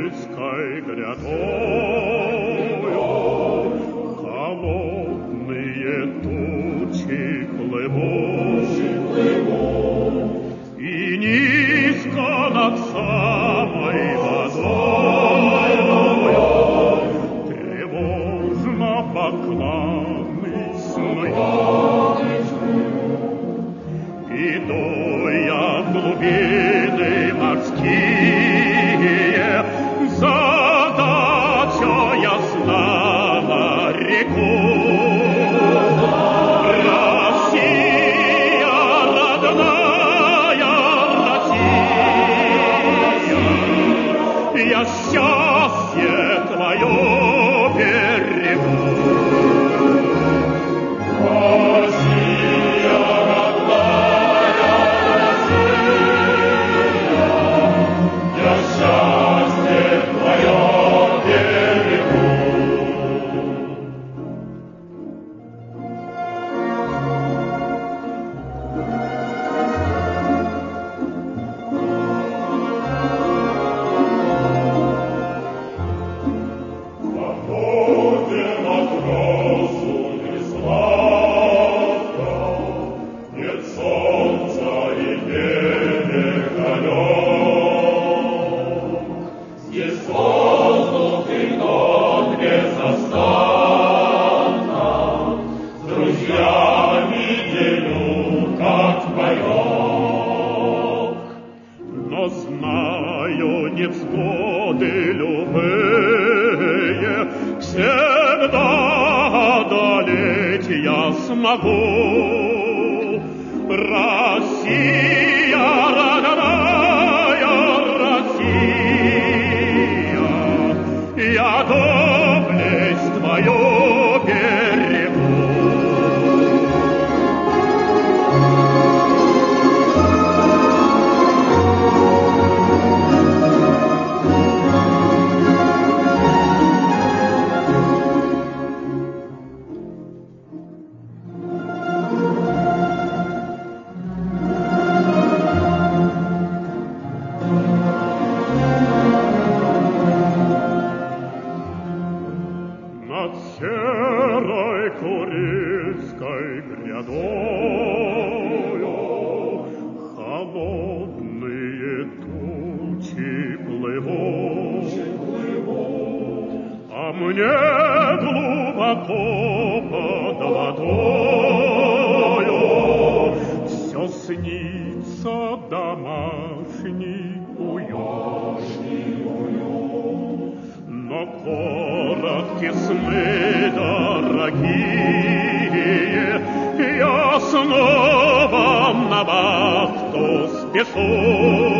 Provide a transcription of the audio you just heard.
Курильской грядою холодные тучи плывут, и низко над самой водою тревожно бакланы снуют, идуя в глубины морские, задача ясна на реку. Россия, родная Россия, я счастье твое берегу. Невзгоды любые всегда одолеть я смогу. Россия, родная Россия, я доблесть твою берегу. Над серой Курильской грядою холодные тучи плывут, а мне глубоко под водою все снится домашний уют. Но короткие сны дорогие, я снова на вахту спешу.